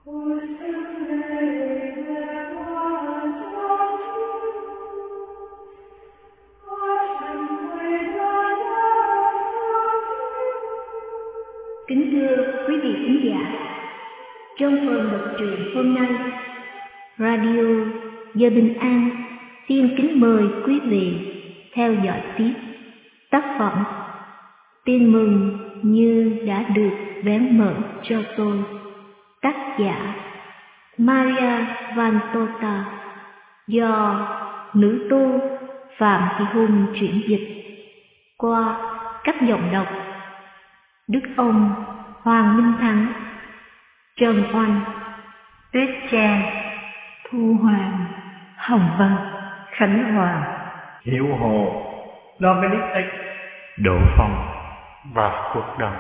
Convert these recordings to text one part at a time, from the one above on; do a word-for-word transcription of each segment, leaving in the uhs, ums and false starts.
Kính thưa quý vị khán giả, trong phần đọc truyện hôm nay, Radio Giờ Bình An xin kính mời quý vị theo dõi tiếp tác phẩm Tin mừng như đã được vén mở cho tôi, tác giả Maria Vantota, do nữ tu Phạm Thị Hùng chuyển dịch qua các giọng đọc Đức Ông, Hoàng Minh Thắng, Trần Oanh, Tuyết Trang, Thu Hoàng, Hồng Vân, Khánh Hòa, Hiểu Hồ, Dominic X, Đỗ Phong và Quốc Đông.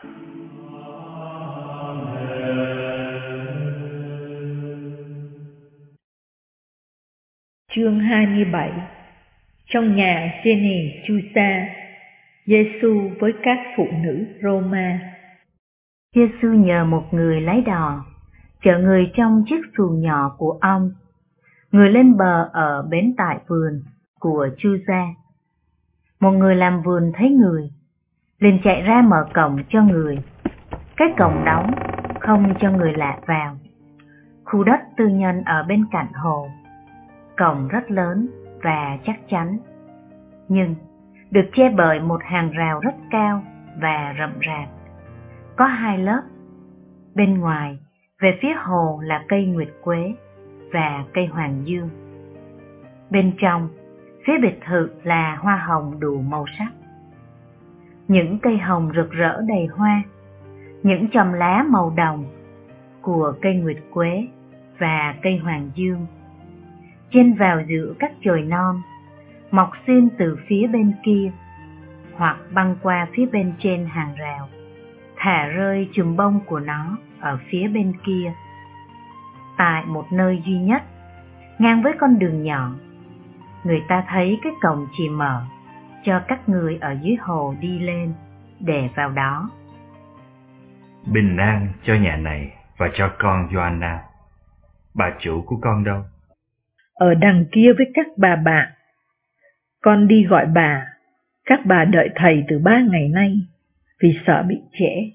Chương hai mươi bảy. Trong nhà Jenny Chusa, Giêsu với các phụ nữ Roma. Giêsu nhờ một người lái đò chở người trong chiếc xuồng nhỏ của ông. Người lên bờ ở bến tại vườn của Chusa. Một người làm vườn thấy người, liền chạy ra mở cổng cho người. Cái cổng đóng, không cho người lạ vào. Khu đất tư nhân ở bên cạnh hồ. Cổng rất lớn và chắc chắn, nhưng được che bởi một hàng rào rất cao và rậm rạp. Có hai lớp. Bên ngoài, về phía hồ là cây nguyệt quế và cây hoàng dương. Bên trong, phía biệt thự là hoa hồng đủ màu sắc. Những cây hồng rực rỡ đầy hoa, những chòm lá màu đồng của cây nguyệt quế và cây hoàng dương chen vào giữa các chồi non, mọc xuyên từ phía bên kia hoặc băng qua phía bên trên hàng rào, thả rơi chùm bông của nó ở phía bên kia. Tại một nơi duy nhất, ngang với con đường nhỏ, người ta thấy cái cổng chỉ mở cho các người ở dưới hồ đi lên để vào đó. Bình an cho nhà này và cho con Joanna. Bà chủ của con đâu? Ở đằng kia với các bà bạn. Con đi gọi bà. Các bà đợi thầy từ ba ngày nay vì sợ bị trễ.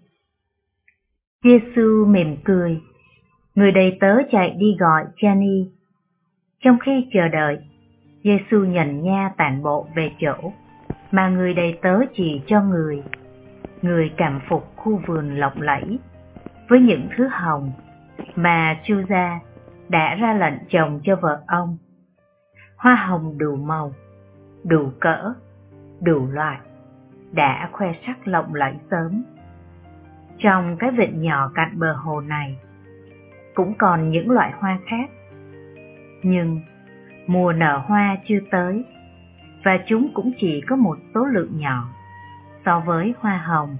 Giêsu mỉm cười. Người đầy tớ chạy đi gọi Jenny. Trong khi chờ đợi, Giêsu nhận nha tản bộ về chỗ mà người đầy tớ chỉ cho người. Người cảm phục khu vườn lộng lẫy với những thứ hồng mà Chusa đã ra lệnh trồng cho vợ ông. Hoa hồng đủ màu, đủ cỡ, đủ loại, đã khoe sắc lộng lẫy sớm. Trong cái vịnh nhỏ cạnh bờ hồ này cũng còn những loại hoa khác, nhưng mùa nở hoa chưa tới, và chúng cũng chỉ có một số lượng nhỏ so với hoa hồng.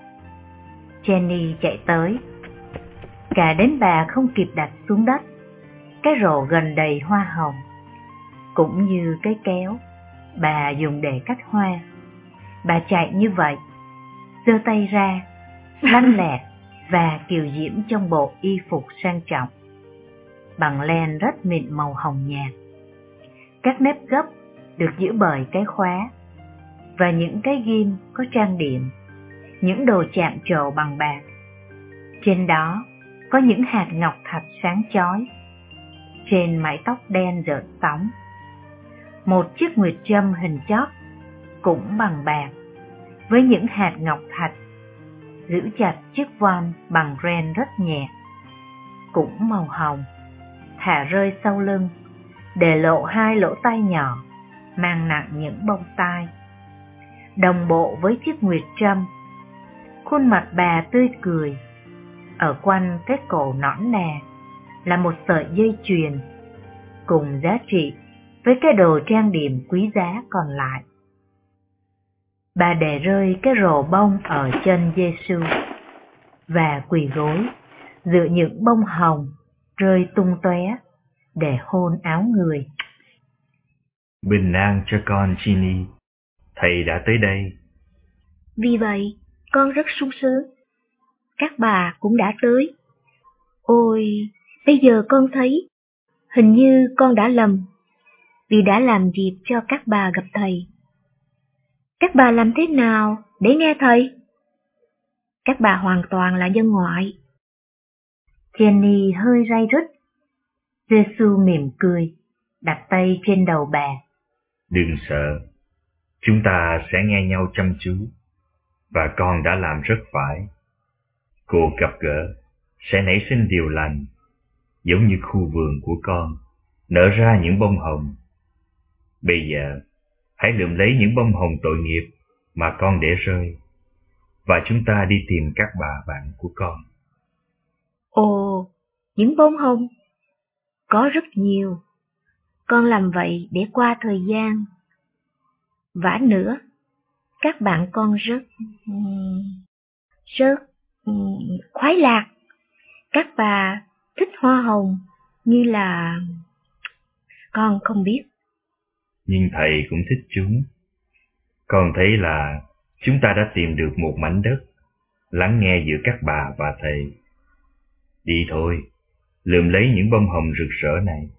Jenny chạy tới, cả đến bà không kịp đặt xuống đất cái rổ gần đầy hoa hồng, cũng như cái kéo bà dùng để cắt hoa. Bà chạy như vậy, giơ tay ra, lanh lẹ và kiều diễm trong bộ y phục sang trọng, bằng len rất mịn màu hồng nhạt. Các nếp gấp được giữ bởi cái khóa, và những cái ghim có trang điểm, những đồ chạm trổ bằng bạc. Trên đó có những hạt ngọc thạch sáng chói. Trên mái tóc đen rợn sóng, một chiếc nguyệt châm hình chóp cũng bằng bạc, với những hạt ngọc thạch giữ chặt chiếc voan bằng ren rất nhẹ, cũng màu hồng, thả rơi sau lưng để lộ hai lỗ tai nhỏ mang nặng những bông tai. Đồng bộ với chiếc nguyệt trâm, khuôn mặt bà tươi cười. Ở quanh cái cổ nõn nà là một sợi dây chuyền cùng giá trị với cái đồ trang điểm quý giá còn lại. Bà để rơi cái rổ bông ở chân Giêsu và quỳ gối giữa những bông hồng rơi tung tóe để hôn áo người. Bình an cho con Ginny, thầy đã tới đây. Vì vậy, con rất sung sướng. Các bà cũng đã tới. Ôi, bây giờ con thấy, hình như con đã lầm, vì đã làm dịp cho các bà gặp thầy. Các bà làm thế nào để nghe thầy? Các bà hoàn toàn là dân ngoại. Jenny hơi ray rứt. Giê-xu mỉm cười, đặt tay trên đầu bà. Đừng sợ, chúng ta sẽ nghe nhau chăm chú, và con đã làm rất phải. Cuộc gặp gỡ sẽ nảy sinh điều lành, giống như khu vườn của con nở ra những bông hồng. Bây giờ, hãy lượm lấy những bông hồng tội nghiệp mà con để rơi, và chúng ta đi tìm các bà bạn của con. Ồ, những bông hồng. Có rất nhiều. Con làm vậy để qua thời gian. Vả nữa, các bạn con rất, rất khoái lạc. Các bà thích hoa hồng như là... Con không biết. Nhưng thầy cũng thích chúng. Con thấy là chúng ta đã tìm được một mảnh đất lắng nghe giữa các bà và thầy. Đi thôi, lượm lấy những bông hồng rực rỡ này.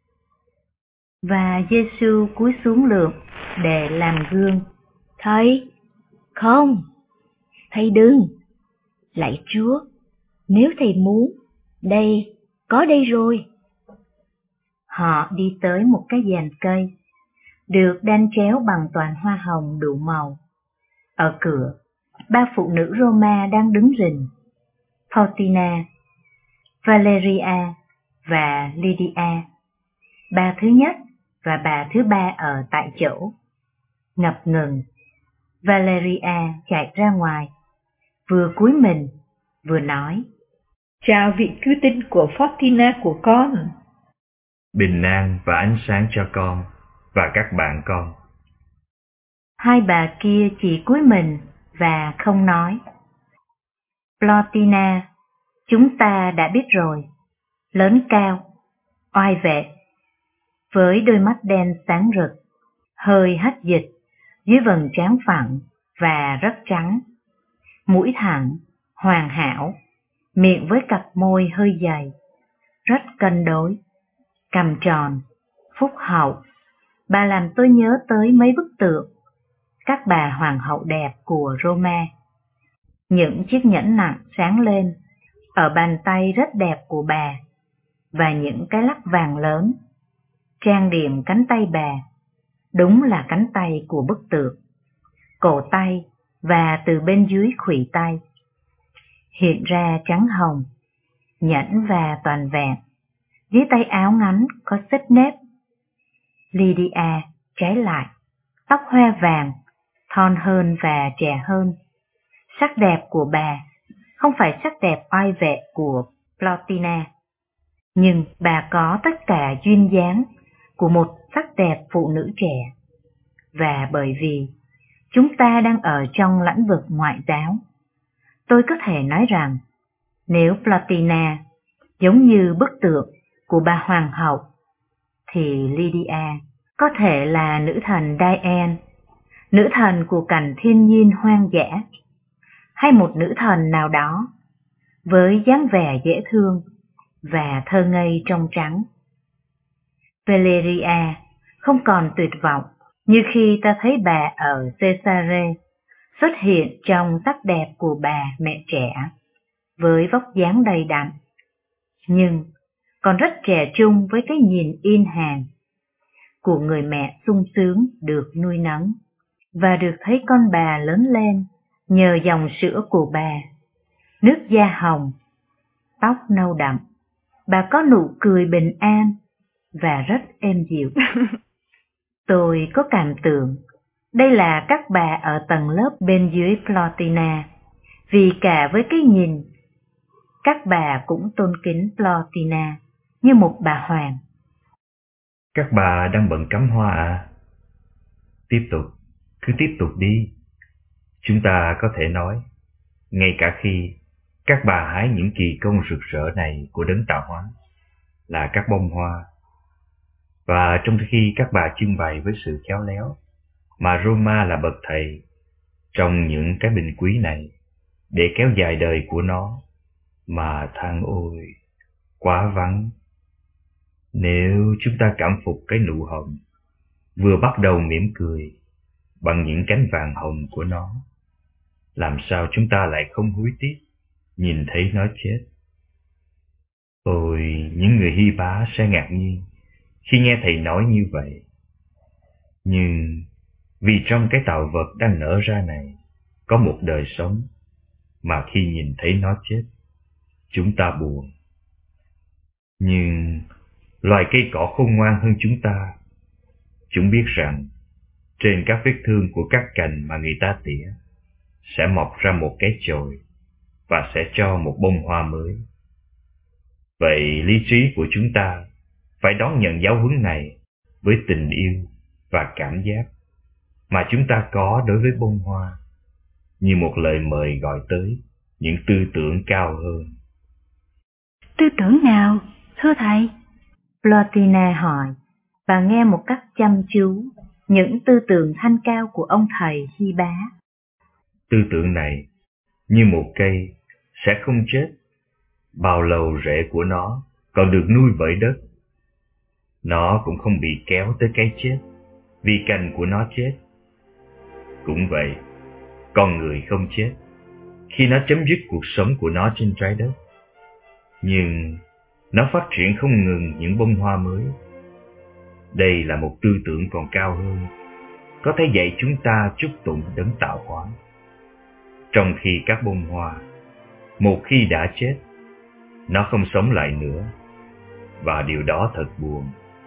Và Giê-xu cúi xuống lượm để làm gương. Thầy, không, thầy đừng. Lạy Chúa, nếu thầy muốn, đây, có đây rồi. Họ đi tới một cái giàn cây, được đan chéo bằng toàn hoa hồng đủ màu. Ở cửa, ba phụ nữ Roma đang đứng rình: Faustina, Valeria và Lydia. Bà thứ nhất và bà thứ ba ở tại chỗ. Ngập ngừng, Valeria chạy ra ngoài, vừa cúi mình, vừa nói: Chào vị cứu tinh của Faustina của con. Bình an và ánh sáng cho con và các bạn con. Hai bà kia chỉ cúi mình và không nói. Faustina, chúng ta đã biết rồi, lớn cao, oai vệ, với đôi mắt đen sáng rực, hơi hắt dịch dưới vầng trán phẳng và rất trắng, mũi thẳng, hoàn hảo, miệng với cặp môi hơi dày, rất cân đối, cằm tròn, phúc hậu. Bà làm tôi nhớ tới mấy bức tượng các bà hoàng hậu đẹp của Roma. Những chiếc nhẫn nặng sáng lên ở bàn tay rất đẹp của bà, và những cái lắc vàng lớn trang điểm cánh tay bà, đúng là cánh tay của bức tượng, cổ tay và từ bên dưới khuỷu tay, hiện ra trắng hồng, nhẫn và toàn vẹn. Dưới tay áo ngắn có xích nếp. Lydia trái lại, tóc hoa vàng, thon hơn và trẻ hơn. Sắc đẹp của bà không phải sắc đẹp oai vệ của Faustina, nhưng bà có tất cả duyên dáng của một sắc đẹp phụ nữ trẻ. Và bởi vì chúng ta đang ở trong lĩnh vực ngoại giáo, tôi có thể nói rằng nếu Faustina giống như bức tượng của bà hoàng hậu, thì Lydia có thể là nữ thần Diane, nữ thần của cảnh thiên nhiên hoang dã, hay một nữ thần nào đó với dáng vẻ dễ thương và thơ ngây trong trắng. Valeria không còn tuyệt vọng như khi ta thấy bà ở Caesarea xuất hiện trong sắc đẹp của bà mẹ trẻ, với vóc dáng đầy đặn, nhưng còn rất trẻ trung với cái nhìn in hàn của người mẹ sung sướng được nuôi nấng, và được thấy con bà lớn lên nhờ dòng sữa của bà, nước da hồng, tóc nâu đậm. Bà có nụ cười bình an và rất êm dịu. Tôi có cảm tưởng đây là các bà ở tầng lớp bên dưới Faustina, vì cả với cái nhìn, các bà cũng tôn kính Faustina như một bà hoàng. Các bà đang bận cắm hoa à? Tiếp tục, cứ tiếp tục đi. Chúng ta có thể nói, ngay cả khi các bà hái những kỳ công rực rỡ này của đấng tạo hóa, là các bông hoa, và trong khi các bà trưng bày với sự khéo léo mà Roma là bậc thầy trong những cái bình quý này để kéo dài đời của nó, mà than ôi quá vắng. Nếu chúng ta cảm phục cái nụ hồng vừa bắt đầu mỉm cười bằng những cánh vàng hồng của nó, làm sao chúng ta lại không hối tiếc nhìn thấy nó chết? Ôi, những người Hy Bá sẽ ngạc nhiên khi nghe thầy nói như vậy. Nhưng vì trong cái tạo vật đang nở ra này có một đời sống, mà khi nhìn thấy nó chết, chúng ta buồn. Nhưng loài cây cỏ khôn ngoan hơn chúng ta. Chúng biết rằng trên các vết thương của các cành mà người ta tỉa sẽ mọc ra một cái chồi và sẽ cho một bông hoa mới. Vậy lý trí của chúng ta phải đón nhận giáo huấn này với tình yêu và cảm giác mà chúng ta có đối với bông hoa, như một lời mời gọi tới những tư tưởng cao hơn. Tư tưởng nào, thưa thầy? Plotina hỏi, và nghe một cách chăm chú những tư tưởng thanh cao của ông thầy Hy Bá. Tư tưởng này như một cây sẽ không chết, bao lâu rễ của nó còn được nuôi bởi đất. Nó cũng không bị kéo tới cái chết vì cành của nó chết. Cũng vậy, con người không chết khi nó chấm dứt cuộc sống của nó trên trái đất. Nhưng nó phát triển không ngừng những bông hoa mới. Đây là một tư tưởng còn cao hơn, có thể dạy chúng ta chúc tụng đấng tạo hóa. Trong khi các bông hoa, một khi đã chết, nó không sống lại nữa, và điều đó thật buồn.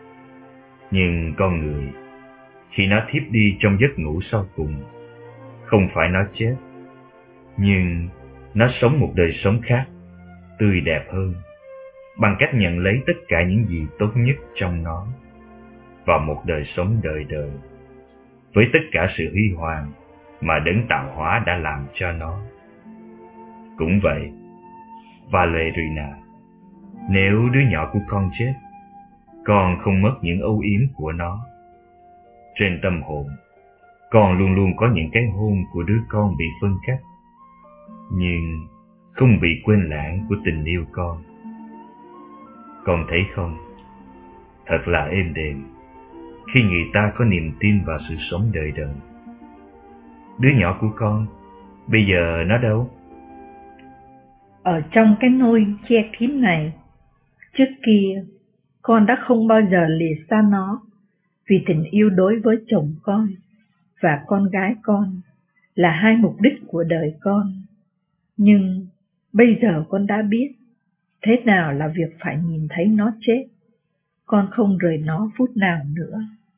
Nhưng con người, khi nó thiếp đi trong giấc ngủ sau cùng, không phải nó chết, nhưng nó sống một đời sống khác, tươi đẹp hơn, bằng cách nhận lấy tất cả những gì tốt nhất trong nó, và một đời sống đời đời, với tất cả sự huy hoàng mà đấng tạo hóa đã làm cho nó. Cũng vậy, Valerina, nếu đứa nhỏ của con chết, con không mất những âu yếm của nó. Trên tâm hồn, con luôn luôn có những cái hôn của đứa con bị phân cách, nhưng không bị quên lãng của tình yêu con. Con thấy không, thật là êm đềm khi người ta có niềm tin vào sự sống đời đời. Đứa nhỏ của con, bây giờ nó đâu? Ở trong cái nôi che kín này. Trước kia, con đã không bao giờ lìa xa nó vì tình yêu đối với chồng con và con gái con là hai mục đích của đời con. Nhưng bây giờ con đã biết thế nào là việc phải nhìn thấy nó chết. Con không rời nó phút nào nữa.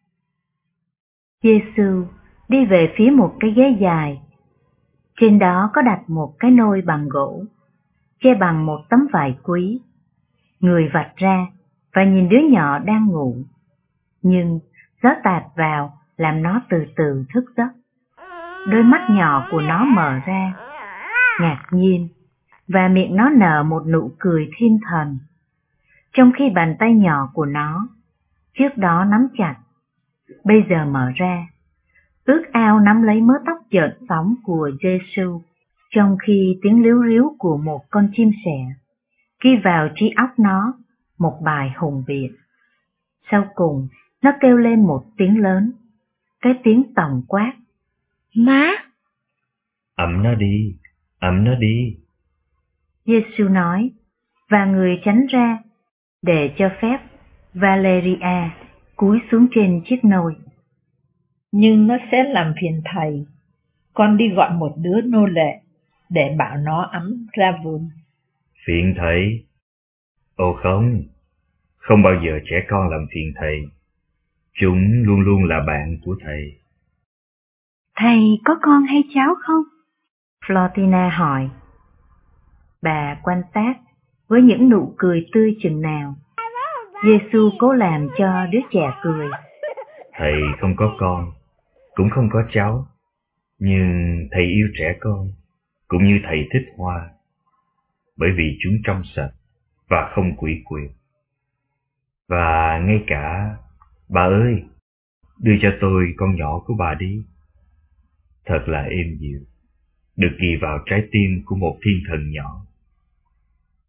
Giê-xu đi về phía một cái ghế dài. Trên đó có đặt một cái nôi bằng gỗ, che bằng một tấm vải quý. Người vạch ra và nhìn đứa nhỏ đang ngủ. Nhưng gió tạt vào làm nó từ từ thức giấc. Đôi mắt nhỏ của nó mở ra, ngạc nhiên, và miệng nó nở một nụ cười thiên thần. Trong khi bàn tay nhỏ của nó, trước đó nắm chặt, bây giờ mở ra, ước ao nắm lấy mớ tóc chợt sóng của Giê-xu, trong khi tiếng líu ríu của một con chim sẻ ghi vào trí óc nó một bài hùng biện. Sau cùng, nó kêu lên một tiếng lớn, cái tiếng tổng quát. Má! Ẵm nó đi, ẵm nó đi. Giê-xu nói, và người tránh ra để cho phép Valeria cúi xuống trên chiếc nôi. Nhưng nó sẽ làm phiền thầy. Con đi gọi một đứa nô lệ để bảo nó ẵm ra vườn. Phiền thầy? Ồ không, không bao giờ trẻ con làm phiền thầy. Chúng luôn luôn là bạn của thầy. Thầy có con hay cháu không? Plotina hỏi. Bà quan sát với những nụ cười tươi chừng nào. Giê-xu cố làm cho đứa trẻ cười. Thầy không có con, cũng không có cháu, nhưng thầy yêu trẻ con, cũng như thầy thích hoa, bởi vì chúng trong sạch và không quỷ quyệt. Và ngay cả, bà ơi, đưa cho tôi con nhỏ của bà đi. Thật là êm dịu, được ghi vào trái tim của một thiên thần nhỏ.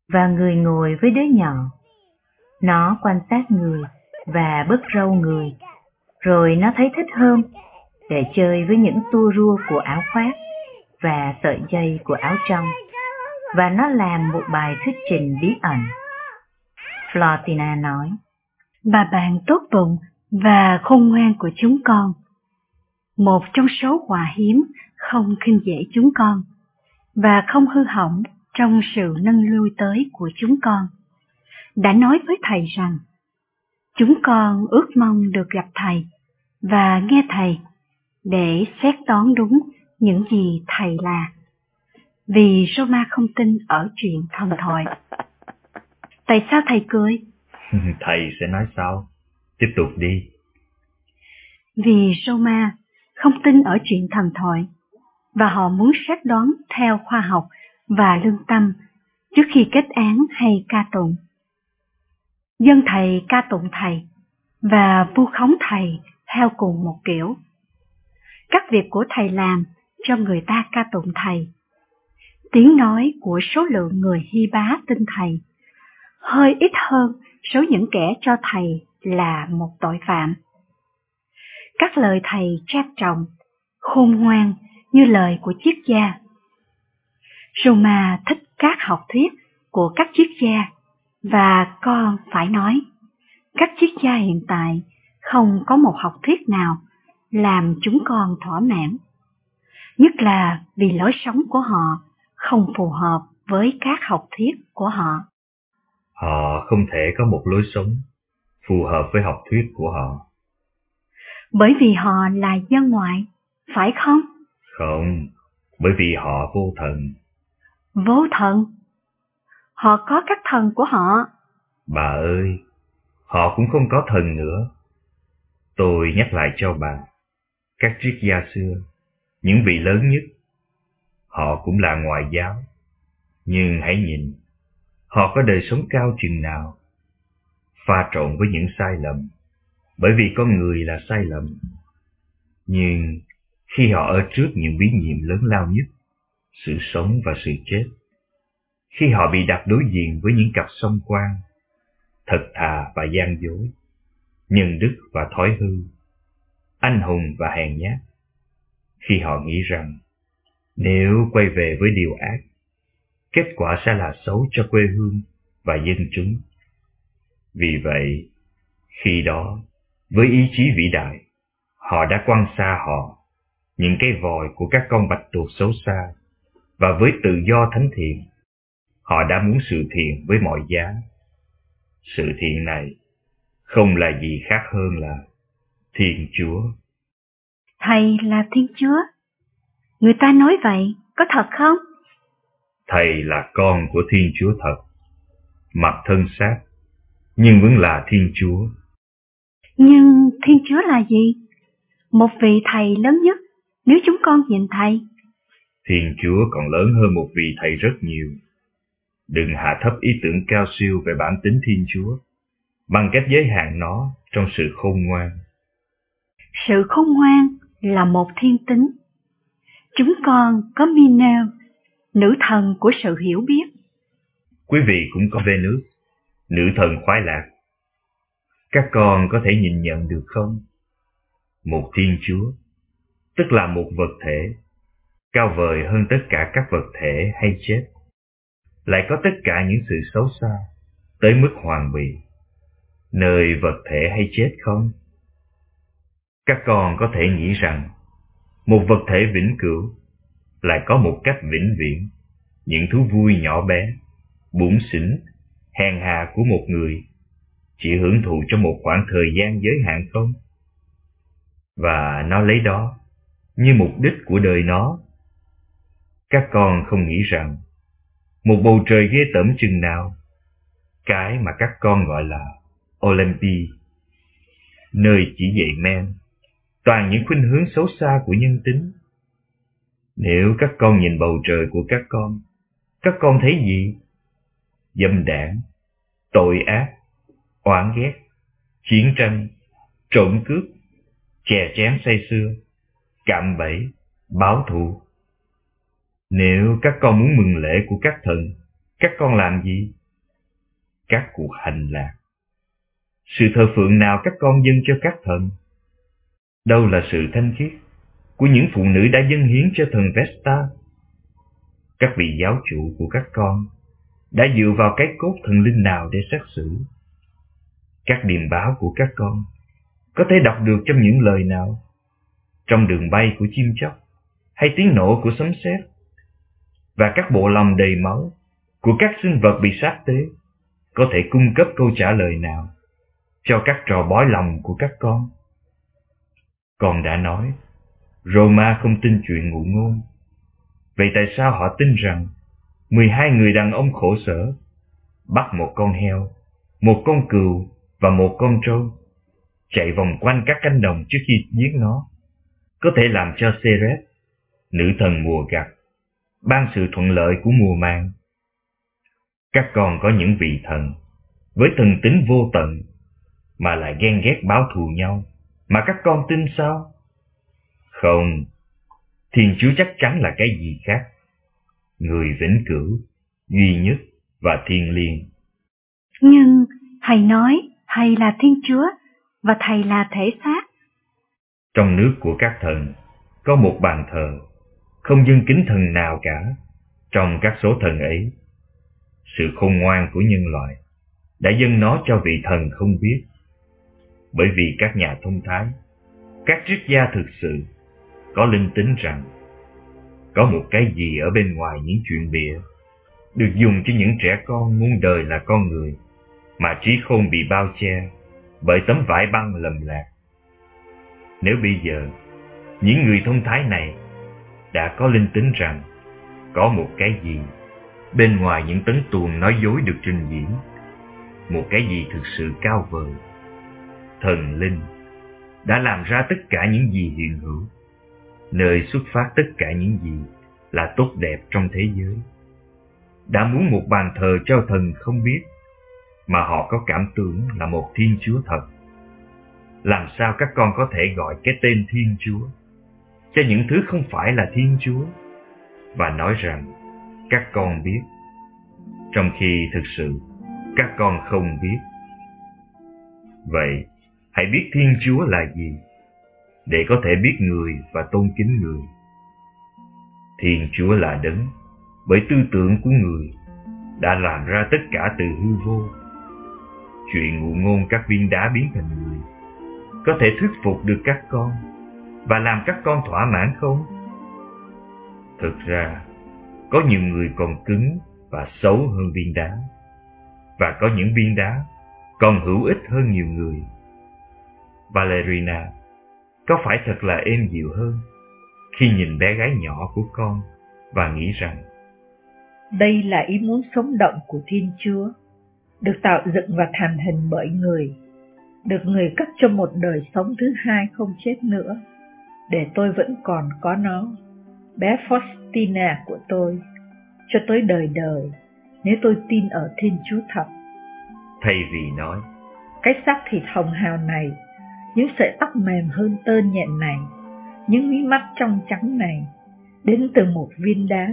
và người ngồi với đứa nhỏ. Nó quan sát người và bứt râu người, rồi nó thấy thích hơn để chơi với những tua rua của áo khoác và sợi dây của áo trong, và nó làm một bài thuyết trình bí ẩn. Flortina nói, bà bạn tốt bụng và khôn ngoan của chúng con, một trong số quà hiếm không khinh dễ chúng con, và không hư hỏng trong sự nâng lui tới của chúng con, đã nói với thầy rằng, chúng con ước mong được gặp thầy và nghe thầy để xét toán đúng những gì thầy là. Vì Roma không tin ở chuyện thần thoại. Tại sao thầy cười? Thầy sẽ nói sau. Tiếp tục đi. Vì Roma không tin ở chuyện thần thoại, và họ muốn xét đoán theo khoa học và lương tâm trước khi kết án hay ca tụng. Dân thầy ca tụng thầy và vu khống thầy theo cùng một kiểu. Các việc của thầy làm cho người ta ca tụng thầy. Tiếng nói của số lượng người hy bá tin thầy hơi ít hơn số những kẻ cho thầy là một tội phạm. Các lời thầy trang trọng, khôn ngoan như lời của triết gia. Roma thích các học thuyết của các triết gia, và con phải nói, các triết gia hiện tại không có một học thuyết nào làm chúng con thỏa mãn, nhất là vì lối sống của họ không phù hợp với các học thuyết của họ. Họ không thể có một lối sống phù hợp với học thuyết của họ. Bởi vì họ là dân ngoại, phải không? Không, bởi vì họ vô thần. Vô thần? Họ có các thần của họ. Bà ơi, họ cũng không có thần nữa. Tôi nhắc lại cho bà, các triết gia xưa, những vị lớn nhất, họ cũng là ngoại giáo. Nhưng hãy nhìn, họ có đời sống cao chừng nào, pha trộn với những sai lầm, bởi vì con người là sai lầm. Nhưng khi họ ở trước những bí nhiệm lớn lao nhất, sự sống và sự chết, khi họ bị đặt đối diện với những cặp song quan, thật thà và gian dối, nhân đức và thói hư, anh hùng và hèn nhát, khi họ nghĩ rằng nếu quay về với điều ác, kết quả sẽ là xấu cho quê hương và dân chúng. Vì vậy, khi đó, với ý chí vĩ đại, họ đã quăng xa họ những cây vòi của các con bạch tuộc xấu xa, và với tự do thánh thiện, họ đã muốn sự thiện với mọi giá. Sự thiện này không là gì khác hơn là Thiên Chúa. Thầy là Thiên Chúa? Người ta nói vậy, có thật không? Thầy là con của Thiên Chúa thật, mặc thân xác, nhưng vẫn là Thiên Chúa. Nhưng Thiên Chúa là gì? Một vị thầy lớn nhất, nếu chúng con nhìn thầy. Thiên Chúa còn lớn hơn một vị thầy rất nhiều. Đừng hạ thấp ý tưởng cao siêu về bản tính Thiên Chúa, bằng cách giới hạn nó trong sự khôn ngoan. Sự khôn ngoan là một thiên tính. Chúng con có Minerva, nữ thần của sự hiểu biết. Quý vị cũng có Venus, nữ thần khoái lạc. Các con có thể nhìn nhận được không? Một Thiên Chúa, tức là một vật thể, cao vời hơn tất cả các vật thể hay chết, lại có tất cả những sự xấu xa, tới mức hoàn bị, nơi vật thể hay chết không? Các con có thể nghĩ rằng, một vật thể vĩnh cửu lại có một cách vĩnh viễn, những thú vui nhỏ bé, bủn xỉn, hèn hạ của một người, chỉ hưởng thụ trong một khoảng thời gian giới hạn không? Và nó lấy đó như mục đích của đời nó. Các con không nghĩ rằng một bầu trời ghê tởm chừng nào, cái mà các con gọi là Olympi, nơi chỉ dạy men, toàn những khuynh hướng xấu xa của nhân tính. Nếu các con nhìn bầu trời của các con, các con thấy gì? Dâm đảng, tội ác, oán ghét, chiến tranh, trộm cướp, chè chén say sưa, cạm bẫy, báo thù. Nếu các con muốn mừng lễ của các thần, các con làm gì? các cuộc hành lạc. Sự thờ phượng nào các con dâng cho các thần? Đâu là sự thanh khiết của những phụ nữ đã dâng hiến cho thần Vesta? Các vị giáo chủ của các con đã dựa vào cái cốt thần linh nào để xét xử? Các điềm báo của các con có thể đọc được trong những lời nào? Trong đường bay của chim chóc, hay tiếng nổ của sấm sét? Và các bộ lòng đầy máu của các sinh vật bị sát tế có thể cung cấp câu trả lời nào cho các trò bói lòng của các con? Con đã nói, Roma không tin chuyện ngụ ngôn. Vậy tại sao họ tin rằng mười hai người đàn ông khổ sở bắt một con heo, một con cừu và một con trâu, chạy vòng quanh các cánh đồng trước khi giết nó, có thể làm cho Ceres, nữ thần mùa gặt, ban sự thuận lợi của mùa màng? Các con có những vị thần với thần tính vô tận mà lại ghen ghét báo thù nhau, mà các con tin sao? Không, Thiên Chúa chắc chắn là cái gì khác. Người vĩnh cửu, duy nhất và thiêng liêng. Nhưng thầy nói thầy là Thiên Chúa và thầy là thể xác. Trong nước của các thần có một bàn thờ, không dâng kính thần nào cả. Trong các số thần ấy, sự khôn ngoan của nhân loại đã dâng nó cho vị thần không biết. Bởi vì các nhà thông thái, các triết gia thực sự có linh tính rằng có một cái gì ở bên ngoài những chuyện bịa được dùng cho những trẻ con muôn đời là con người, mà trí khôn bị bao che bởi tấm vải băng lầm lạc. Nếu bây giờ những người thông thái này đã có linh tính rằng có một cái gì bên ngoài những tấn tuồng nói dối được trình diễn, một cái gì thực sự cao vời, thần linh đã làm ra tất cả những gì hiện hữu, nơi xuất phát tất cả những gì là tốt đẹp trong thế giới, đã muốn một bàn thờ cho thần không biết, mà họ có cảm tưởng là một Thiên Chúa thật. Làm sao các con có thể gọi cái tên Thiên Chúa cho những thứ không phải là Thiên Chúa, và nói rằng các con biết, trong khi thực sự các con không biết? Vậy, hãy biết Thiên Chúa là gì, để có thể biết người và tôn kính người. Thiên Chúa là đấng, bởi tư tưởng của người, đã làm ra tất cả từ hư vô. Chuyện ngụ ngôn các viên đá biến thành người có thể thuyết phục được các con và làm các con thỏa mãn không? Thực ra, có nhiều người còn cứng và xấu hơn viên đá, và có những viên đá còn hữu ích hơn nhiều người. Valerina, có phải thật là êm dịu hơn khi nhìn bé gái nhỏ của con và nghĩ rằng đây là ý muốn sống động của Thiên Chúa, được tạo dựng và thành hình bởi người, được người cấp cho một đời sống thứ hai không chết nữa, để tôi vẫn còn có nó, bé Faustina của tôi, cho tới đời đời, nếu tôi tin ở Thiên Chúa thật. Thay vì nói, cái xác thịt hồng hào này, những sợi tóc mềm hơn tơ nhện này, những mí mắt trong trắng này, đến từ một viên đá.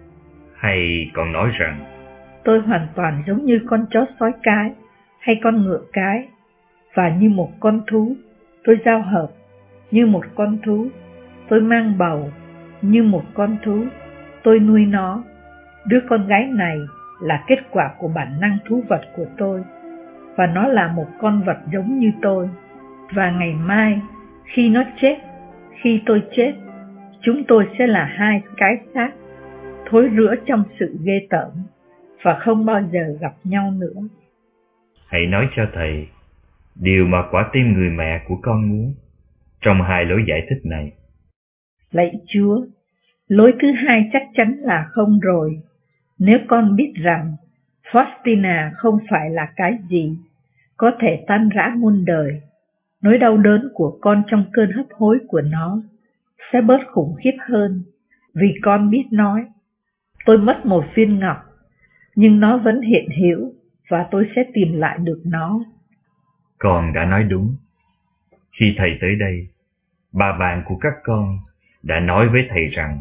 Hay còn nói rằng, tôi hoàn toàn giống như con chó sói cái hay con ngựa cái, và như một con thú, tôi giao hợp như một con thú, tôi mang bầu như một con thú, tôi nuôi nó. Đứa con gái này là kết quả của bản năng thú vật của tôi, và nó là một con vật giống như tôi. Và ngày mai, khi nó chết, khi tôi chết, chúng tôi sẽ là hai cái xác, thối rữa trong sự ghê tởm, và không bao giờ gặp nhau nữa. Hãy nói cho thầy điều mà quả tim người mẹ của con muốn trong hai lối giải thích này. Lạy Chúa, lối thứ hai chắc chắn là không rồi. Nếu con biết rằng Faustina không phải là cái gì có thể tan rã muôn đời, nỗi đau đớn của con trong cơn hấp hối của nó sẽ bớt khủng khiếp hơn, vì con biết nói, tôi mất một viên ngọc, nhưng nó vẫn hiện hữu và tôi sẽ tìm lại được nó. Con đã nói đúng. Khi thầy tới đây, bà bạn của các con đã nói với thầy rằng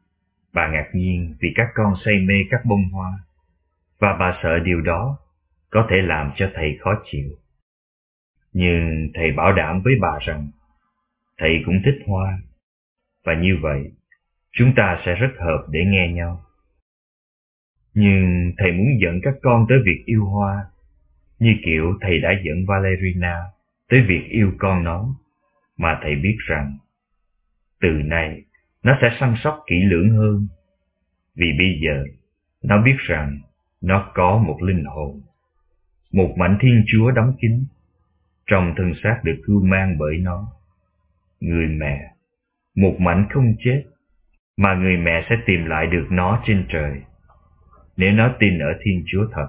bà ngạc nhiên vì các con say mê các bông hoa, và bà sợ điều đó có thể làm cho thầy khó chịu. Nhưng thầy bảo đảm với bà rằng thầy cũng thích hoa, và như vậy chúng ta sẽ rất hợp để nghe nhau. Nhưng thầy muốn dẫn các con tới việc yêu hoa, như kiểu thầy đã dẫn Valerina tới việc yêu con nó, mà thầy biết rằng từ nay nó sẽ săn sóc kỹ lưỡng hơn, vì bây giờ nó biết rằng nó có một linh hồn, một mảnh Thiên Chúa đóng kín trong thân xác được cưu mang bởi nó. Người mẹ, một mảnh không chết, mà người mẹ sẽ tìm lại được nó trên trời, nếu nó tin ở Thiên Chúa thật.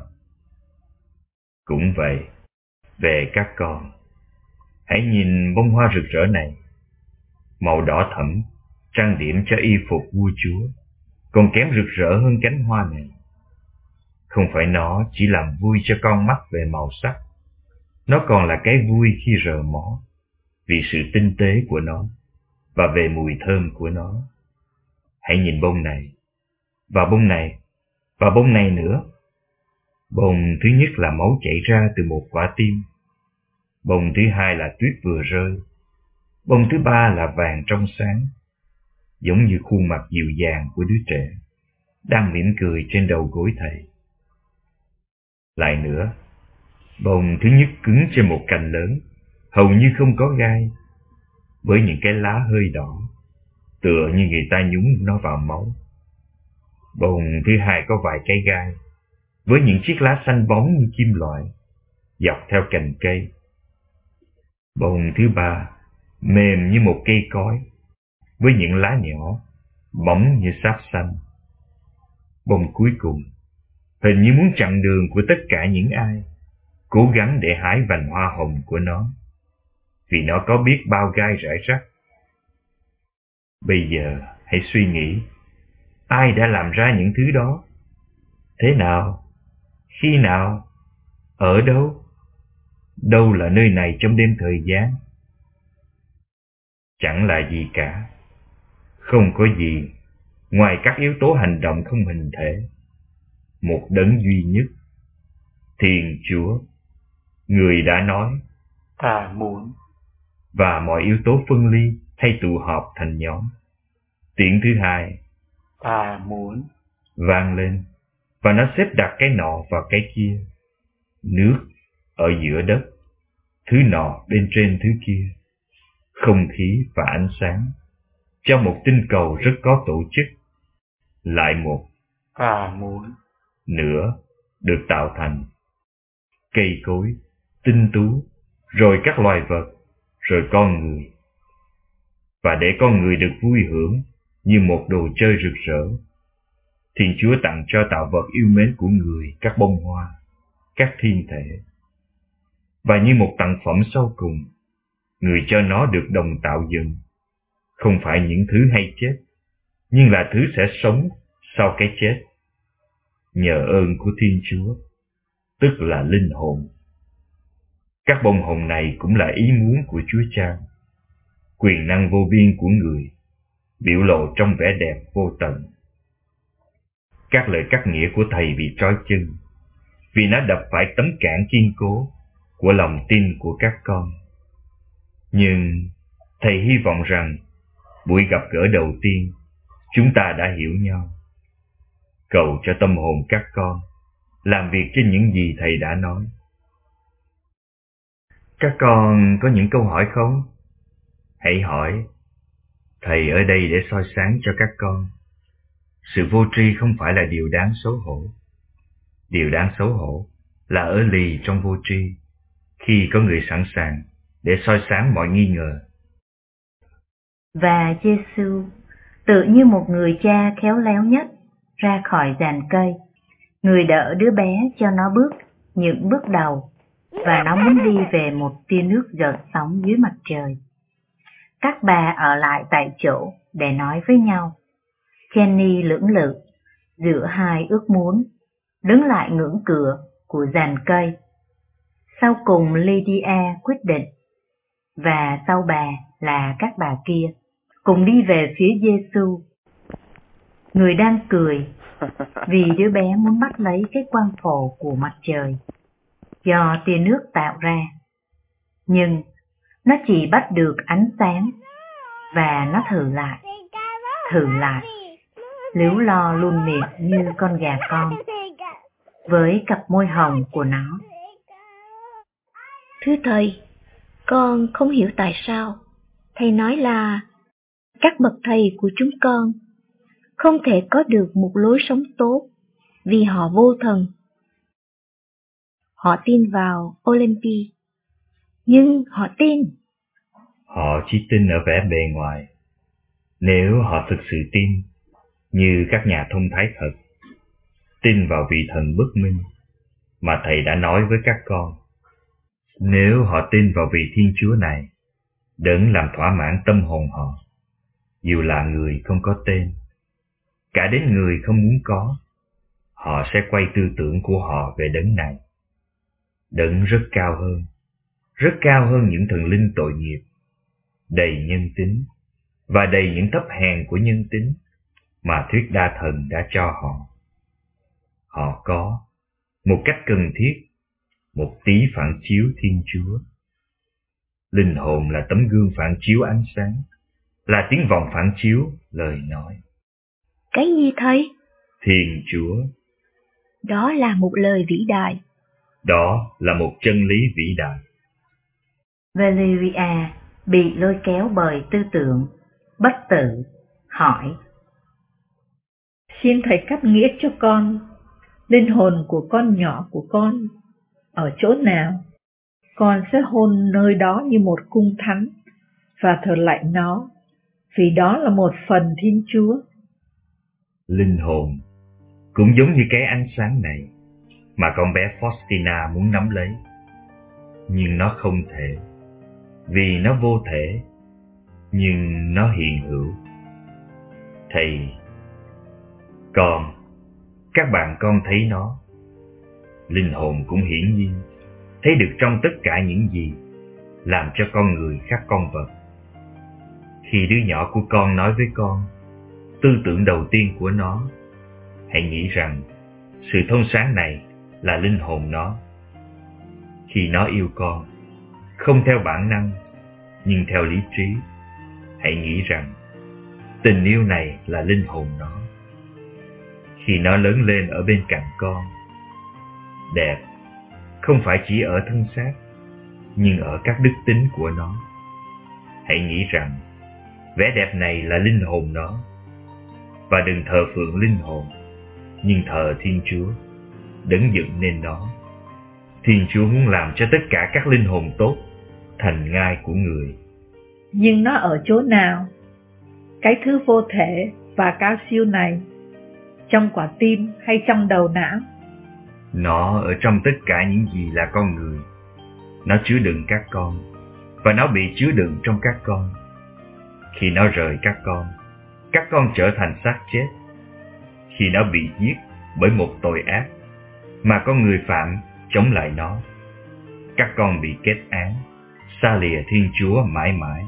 Cũng vậy, về các con, hãy nhìn bông hoa rực rỡ này, màu đỏ thẫm, trang điểm cho y phục vua chúa, còn kém rực rỡ hơn cánh hoa này. Không phải nó chỉ làm vui cho con mắt về màu sắc, nó còn là cái vui khi rờ mó, vì sự tinh tế của nó, và về mùi thơm của nó. Hãy nhìn bông này, và bông này, và bông này nữa. Bông thứ nhất là máu chảy ra từ một quả tim. Bông thứ hai là tuyết vừa rơi. Bông thứ ba là vàng trong sáng, giống như khuôn mặt dịu dàng của đứa trẻ đang mỉm cười trên đầu gối thầy. Lại nữa, bông thứ nhất cứng trên một cành lớn, hầu như không có gai, với những cái lá hơi đỏ, tựa như người ta nhúng nó vào máu. Bông thứ hai có vài cái gai, với những chiếc lá xanh bóng như kim loại, dọc theo cành cây. Bông thứ ba mềm như một cây cối, với những lá nhỏ, bóng như sáp xanh. Bông cuối cùng hình như muốn chặn đường của tất cả những ai cố gắng để hái vành hoa hồng của nó, vì nó có biết bao gai rải rác. Bây giờ hãy suy nghĩ, ai đã làm ra những thứ đó? Thế nào? Khi nào? Ở đâu? Đâu là nơi này trong đêm thời gian? Chẳng là gì cả. Không có gì ngoài các yếu tố hành động không hình thể. Một đấng duy nhất, Thiên Chúa, người đã nói ta muốn, và mọi yếu tố phân ly hay tụ họp thành nhóm. Tiếng thứ hai, ta muốn, vang lên, và nó xếp đặt cái nọ vào cái kia. Nước ở giữa đất, thứ nọ bên trên thứ kia. Không khí và ánh sáng, cho một tinh cầu rất có tổ chức. Lại một, ta muốn, nữa được tạo thành. Cây cối, tinh tú, rồi các loài vật, rồi con người. Và để con người được vui hưởng như một đồ chơi rực rỡ, Thiên Chúa tặng cho tạo vật yêu mến của người các bông hoa, các thiên thể. Và như một tặng phẩm sau cùng, người cho nó được đồng tạo dựng, không phải những thứ hay chết, nhưng là thứ sẽ sống sau cái chết, nhờ ơn của Thiên Chúa, tức là linh hồn. Các bông hồng này cũng là ý muốn của Chúa Cha, quyền năng vô biên của người, biểu lộ trong vẻ đẹp vô tận. Các lời cắt nghĩa của thầy bị trói chân, vì nó đập phải tấm cản kiên cố của lòng tin của các con. Nhưng thầy hy vọng rằng buổi gặp gỡ đầu tiên chúng ta đã hiểu nhau. Cầu cho tâm hồn các con làm việc trên những gì thầy đã nói. Các con có những câu hỏi không? Hãy hỏi. Thầy ở đây để soi sáng cho các con. Sự vô tri không phải là điều đáng xấu hổ. Điều đáng xấu hổ là ở lì trong vô tri, khi có người sẵn sàng để soi sáng mọi nghi ngờ. Và Giêsu tự như một người cha khéo léo nhất ra khỏi giàn cây, người đỡ đứa bé cho nó bước những bước đầu, và nó muốn đi về một tia nước gợn sóng dưới mặt trời. Các bà ở lại tại chỗ để nói với nhau. Jenny lưỡng lự giữa hai ước muốn, đứng lại ngưỡng cửa của giàn cây. Sau cùng Lydia quyết định, và sau bà là các bà kia, cùng đi về phía Giêsu, người đang cười vì đứa bé muốn bắt lấy cái quang phổ của mặt trời. do tia nước tạo ra. Nhưng nó chỉ bắt được ánh sáng và nó thử lại, thử lại, líu lo luôn miệng như con gà con với cặp môi hồng của nó. Thưa thầy, con không hiểu tại sao thầy nói là các bậc thầy của chúng con không thể có được một lối sống tốt vì họ vô thần. Họ tin vào Olympi, nhưng họ tin. Họ chỉ tin ở vẻ bề ngoài. Nếu họ thực sự tin, như các nhà thông thái thật, tin vào vị thần bất minh mà thầy đã nói với các con, nếu họ tin vào vị Thiên Chúa này, đấng làm thỏa mãn tâm hồn họ, dù là người không có tên, cả đến người không muốn có, họ sẽ quay tư tưởng của họ về đấng này. Đấng rất cao hơn, rất cao hơn những thần linh tội nghiệp, đầy nhân tính và đầy những thấp hèn của nhân tính mà thuyết đa thần đã cho họ. Họ có, một cách cần thiết, một tí phản chiếu Thiên Chúa. Linh hồn là tấm gương phản chiếu ánh sáng, là tiếng vọng phản chiếu lời nói. Cái gì thầy? Thiên Chúa. Đó là một lời vĩ đại. Đó là một chân lý vĩ đại. Valeria bị lôi kéo bởi tư tưởng bất tử, hỏi: Xin thầy cắt nghĩa cho con, linh hồn của con nhỏ của con ở chỗ nào? Con sẽ hôn nơi đó như một cung thánh và thờ lạy nó, vì đó là một phần Thiên Chúa. Linh hồn cũng giống như cái ánh sáng này mà con bé Faustina muốn nắm lấy, nhưng nó không thể, vì nó vô thể, nhưng nó hiện hữu. Thầy, con, các bạn con thấy nó. Linh hồn cũng hiển nhiên thấy được trong tất cả những gì làm cho con người khác con vật. Khi đứa nhỏ của con nói với con, tư tưởng đầu tiên của nó, hãy nghĩ rằng sự thông sáng này là linh hồn nó. Khi nó yêu con, không theo bản năng, nhưng theo lý trí, hãy nghĩ rằng tình yêu này là linh hồn nó. Khi nó lớn lên ở bên cạnh con, đẹp không phải chỉ ở thân xác, nhưng ở các đức tính của nó. Hãy nghĩ rằng vẻ đẹp này là linh hồn nó. Và đừng thờ phượng linh hồn, nhưng thờ Thiên Chúa, đấng dựng nên nó. Thiên Chúa muốn làm cho tất cả các linh hồn tốt thành ngai của người. Nhưng nó ở chỗ nào? Cái thứ vô thể và cao siêu này, trong quả tim hay trong đầu não? Nó ở trong tất cả những gì là con người. Nó chứa đựng các con, và nó bị chứa đựng trong các con. Khi nó rời các con, các con trở thành xác chết. Khi nó bị giết bởi một tội ác mà con người phạm chống lại nó, các con bị kết án, xa lìa Thiên Chúa mãi mãi.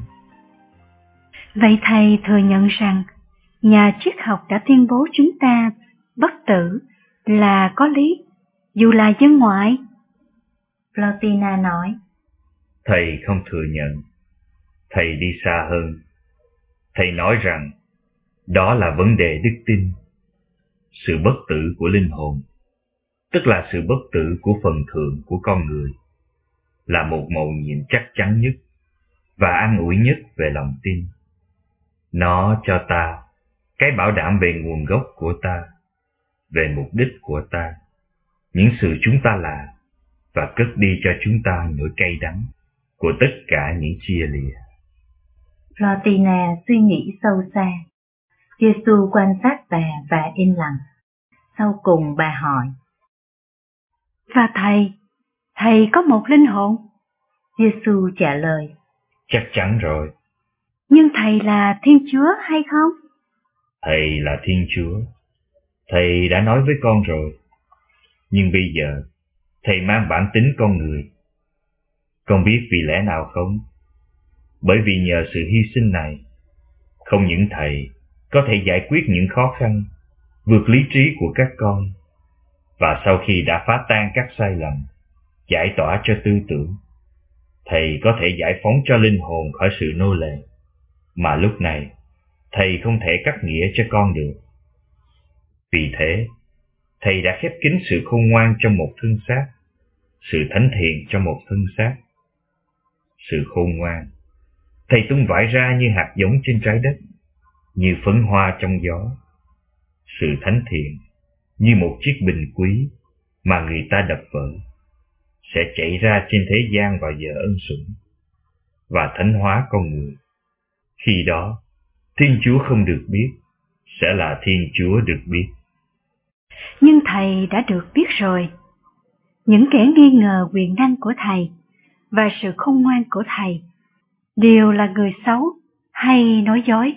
Vậy thầy thừa nhận rằng nhà triết học đã tuyên bố chúng ta bất tử là có lý, dù là dân ngoại? Plotina nói: Thầy không thừa nhận. Thầy đi xa hơn. Thầy nói rằng đó là vấn đề đức tin. Sự bất tử của linh hồn, tức là sự bất tử của phần thượng của con người, là một mầu nhiệm chắc chắn nhất và an ủi nhất về lòng tin. Nó cho ta cái bảo đảm về nguồn gốc của ta, về mục đích của ta, những sự chúng ta là, và cất đi cho chúng ta nỗi cay đắng của tất cả những chia lìa. Plotina suy nghĩ sâu xa. Giêsu quan sát bà và im lặng. Sau cùng bà hỏi: Và thầy, thầy có một linh hồn? Giêsu trả lời: Chắc chắn rồi. Nhưng thầy là Thiên Chúa hay không? Thầy là Thiên Chúa. Thầy đã nói với con rồi. Nhưng bây giờ, thầy mang bản tính con người. Con biết vì lẽ nào không? Bởi vì nhờ sự hy sinh này, không những thầy có thể giải quyết những khó khăn, vượt lý trí của các con, và sau khi đã phá tan các sai lầm, giải tỏa cho tư tưởng. Thầy có thể giải phóng cho linh hồn khỏi sự nô lệ, mà lúc này thầy không thể cắt nghĩa cho con được. Vì thế, thầy đã khép kín sự khôn ngoan trong một thân xác, sự thánh thiện trong một thân xác. Sự khôn ngoan, thầy tung vãi ra như hạt giống trên trái đất, như phấn hoa trong gió. Sự thánh thiện, như một chiếc bình quý mà người ta đập vỡ, sẽ chảy ra trên thế gian vào giờ ân sủng, và thánh hóa con người. Khi đó, Thiên Chúa không được biết, sẽ là Thiên Chúa được biết. Nhưng thầy đã được biết rồi. Những kẻ nghi ngờ quyền năng của thầy và sự khôn ngoan của thầy đều là người xấu hay nói dối.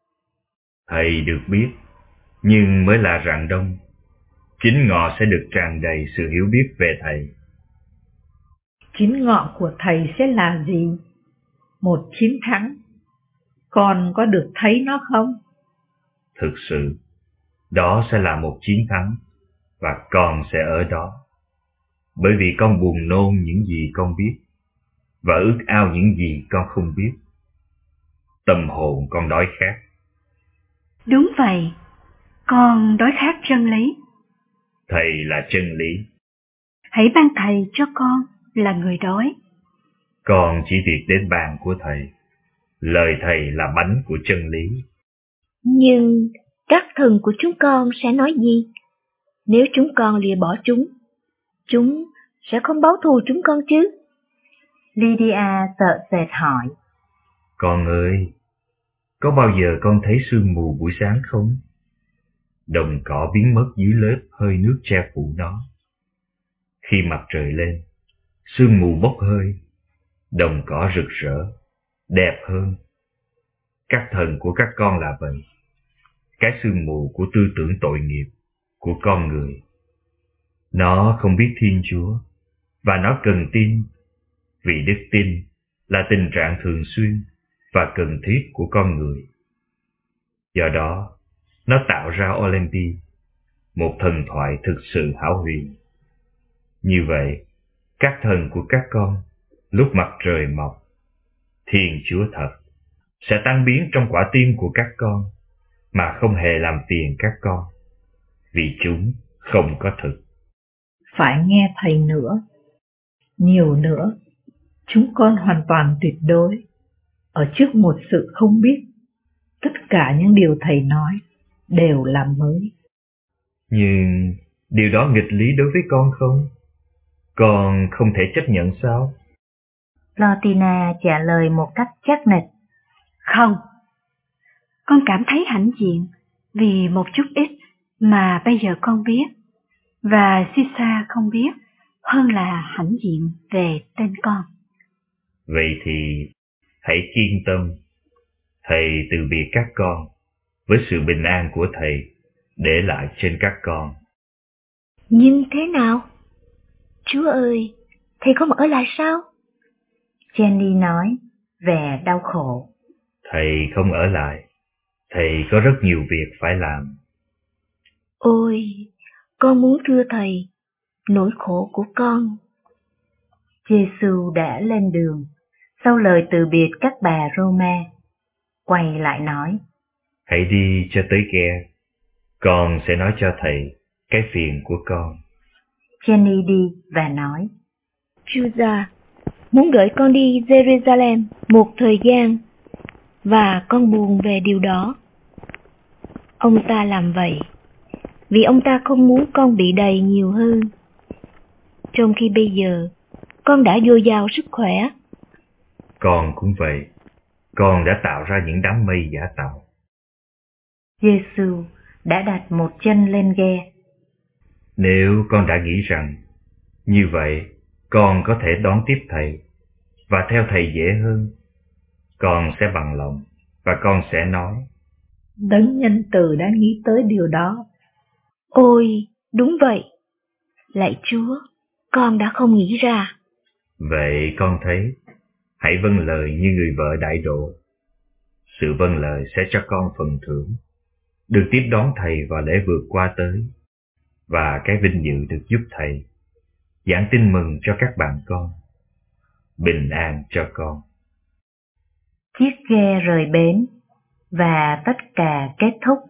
Thầy được biết, nhưng mới là rạng đông. Chính ngọ sẽ được tràn đầy sự hiểu biết về thầy. Chính ngọ của thầy sẽ là gì? Một chiến thắng. Con có được thấy nó không? Thực sự, đó sẽ là một chiến thắng, và con sẽ ở đó. Bởi vì con buồn nôn những gì con biết, và ước ao những gì con không biết. Tâm hồn con đói khát. Đúng vậy, con đói khát chân lý. Thầy là chân lý. Hãy ban thầy cho con là người đói. Con chỉ việc đến bàn của thầy. Lời thầy là bánh của chân lý. Nhưng các thần của chúng con sẽ nói gì? Nếu chúng con lìa bỏ chúng, chúng sẽ không báo thù chúng con chứ? Lydia sợ sệt hỏi. Con ơi, có bao giờ con thấy sương mù buổi sáng không? Đồng cỏ biến mất dưới lớp hơi nước che phủ nó. Khi mặt trời lên, sương mù bốc hơi, đồng cỏ rực rỡ, đẹp hơn. Các thần của các con là vậy. Cái sương mù của tư tưởng tội nghiệp của con người. Nó không biết Thiên Chúa, và nó cần tin, vì đức tin là tình trạng thường xuyên và cần thiết của con người. Do đó, nó tạo ra Olympi, một thần thoại thực sự hão huyền. Như vậy, các thần của các con, lúc mặt trời mọc, Thiên Chúa thật, sẽ tan biến trong quả tim của các con, mà không hề làm phiền các con, vì chúng không có thực. Phải nghe thầy nữa, nhiều nữa. Chúng con hoàn toàn tuyệt đối, ở trước một sự không biết. Tất cả những điều thầy nói đều là mới. Nhưng điều đó nghịch lý đối với con không? Con không thể chấp nhận sao? Plotina trả lời một cách chắc nịch. Không, con cảm thấy hãnh diện vì một chút ít mà bây giờ con biết, và Sisa không biết, hơn là hãnh diện về tên con. Vậy thì hãy kiên tâm. Thầy từ biệt các con với sự bình an của thầy để lại trên các con. Nhưng thế nào? Chúa ơi, thầy không ở lại sao? Jenny nói, vẻ đau khổ. Thầy không ở lại. Thầy có rất nhiều việc phải làm. Ôi, con muốn thưa thầy, nỗi khổ của con. Giê-xu đã lên đường, sau lời từ biệt các bà Roma, quay lại nói. Hãy đi cho tới ghe. Con sẽ nói cho thầy cái phiền của con. Jenny đi và nói. Chuza muốn gửi con đi Jerusalem một thời gian, và con buồn về điều đó. Ông ta làm vậy vì ông ta không muốn con bị đầy nhiều hơn, trong khi bây giờ con đã dồi dào sức khỏe. Con cũng vậy. Con đã tạo ra những đám mây giả tạo. Giê-xu đã đặt một chân lên ghe. Nếu con đã nghĩ rằng như vậy con có thể đón tiếp thầy và theo thầy dễ hơn, con sẽ bằng lòng và con sẽ nói. Đấng nhân từ đã nghĩ tới điều đó. Ôi, đúng vậy. Lạy Chúa, con đã không nghĩ ra. Vậy con thấy, hãy vâng lời như người vợ đại độ. Sự vâng lời sẽ cho con phần thưởng, được tiếp đón thầy vào lễ vượt qua tới, và cái vinh dự được giúp thầy, giảng tin mừng cho các bạn con. Bình an cho con. Chiếc ghe rời bến và tất cả kết thúc.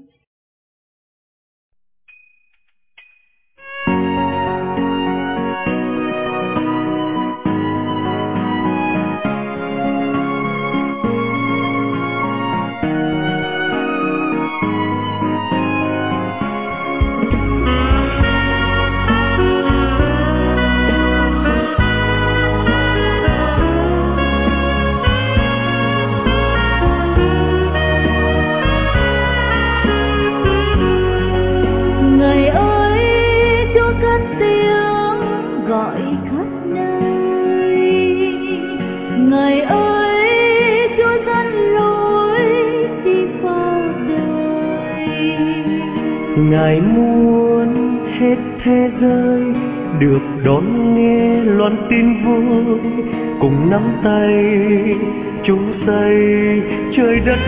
Ngài muốn hết thế giới được đón nghe loan tin vui, cùng nắm tay chung xây trời đất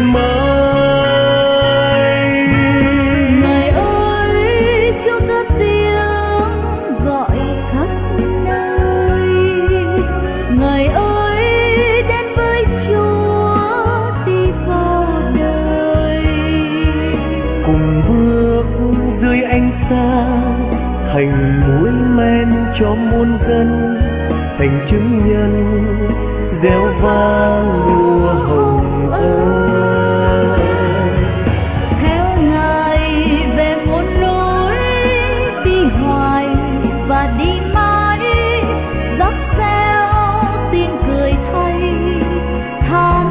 mới. Ngài ơi cho cất tiếng gọi khắp nơi, Ngài ơi đến với Chúa đi vào đời, cùng bước dưới ánh sáng thành muối men cho muôn dân, thành chứng nhân reo vang mùa hồng ơi. Theo Ngài về muôn lối đi hoài và đi mãi, dắt theo tiếng cười thay than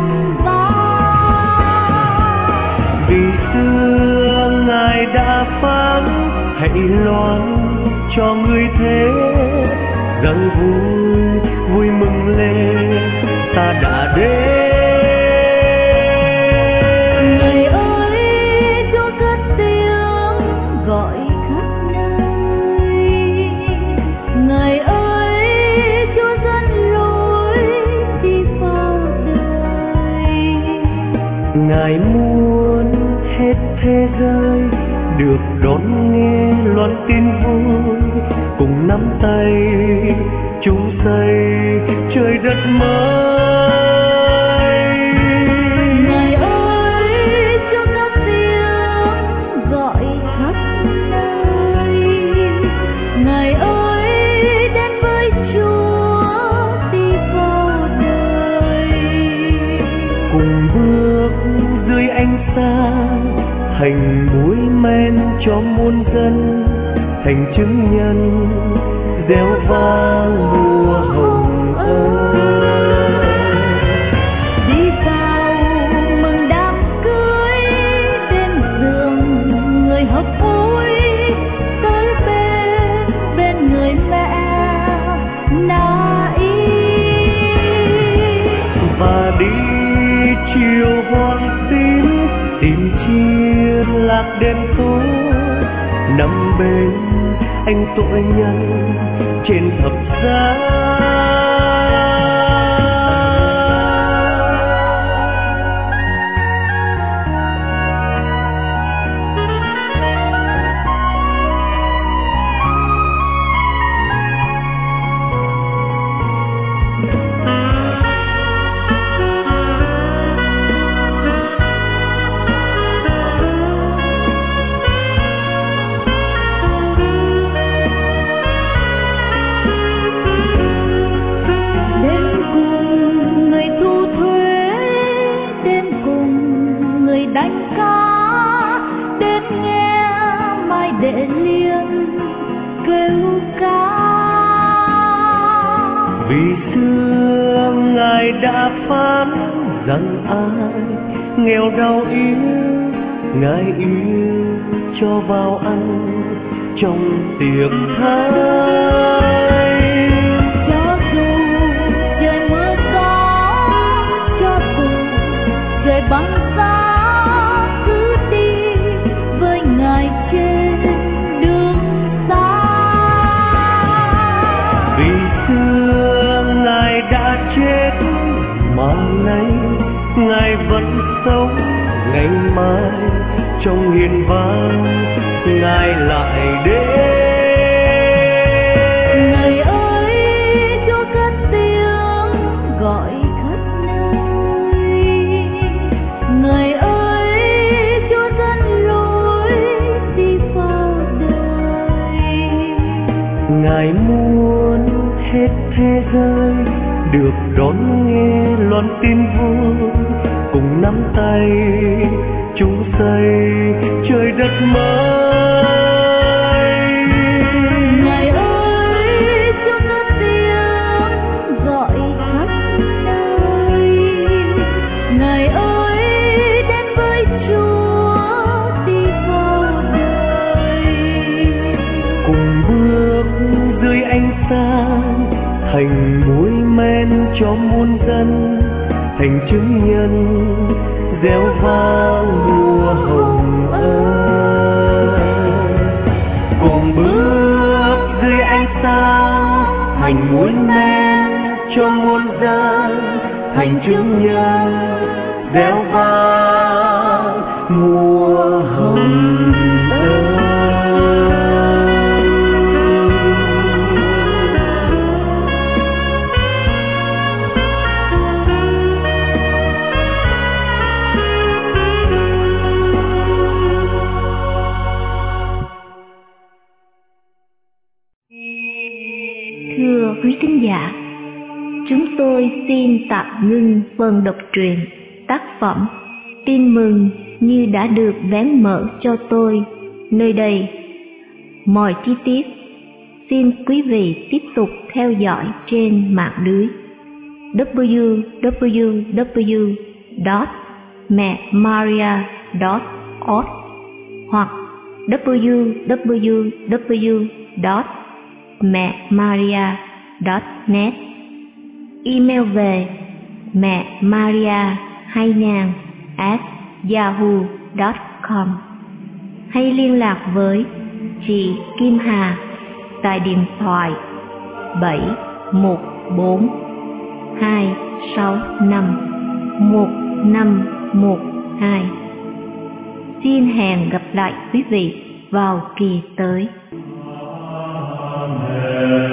vang. Vì xưa Ngài đã phán hãy loan cho người thế rằng vui vui mừng lên ta đã đến. Người ơi cho cất tiếng gọi khắp nơi, Người ơi cho dẫn lối đi vào đời. Ngài muốn hết thế giới được đón nghe loan tin vui, cùng nắm tay chung xây trời đất mới. Ngài ơi cho cất tiếng gọi khắp nơi, Ngài ơi đến với Chúa đi vào đời, cùng bước dưới ánh sáng thành muối men cho muôn dân, thành chứng nhân reo vang mùa hồng ơi. đi vào mừng đám cưới bên giường người hấp hối, tới bên bên người mẹ Na Y, và đi chiều hoàng tím tìm chia lạc đêm tối, nằm bên anh tội nhân trên thập giá. Vì xưa Ngài đã phán rằng ai nghèo đau yếu, Ngài yêu cho vào ăn trong tiệc thay. Cho dù trời mưa gió, cho dù trời băng giá, cứ đi với Ngài trên đường xa. Vì xưa Ngài đã chết mà nay Ngài vẫn sống, ngày mai trong hiền vang Ngài lại đến. Người ơi rơi, được đón nghe loan tin vui, cùng nắm tay chung xây trời đất mới. Ngày ơi cho nó tiếng gọi khắp nơi, Ngày ơi đến với Chúa đi vào đời, cùng bước dưới ánh sáng thành muối men cho muôn dân, thành chứng nhân gieo vang mùa hồng ơi. Cùng bước dưới ánh sáng thành muối men cho muôn dân, thành chứng nhân gieo vang mùa hồng ơi. Thưa quý thính giả, chúng tôi xin tạm ngưng phần đọc truyện tác phẩm Tin mừng như đã được vén mở cho tôi nơi đây. Mọi chi tiết xin quý vị tiếp tục theo dõi trên mạng lưới w w w chấm mẹ maria chấm org hoặc w w w chấm mẹ maria chấm net. Email về mẹ maria hai ngàn at yahoo chấm com hay liên lạc với chị Kim Hà tại điện thoại bảy một bốn hai sáu năm một năm một hai. Xin hẹn gặp lại quý vị vào kỳ tới. Amen.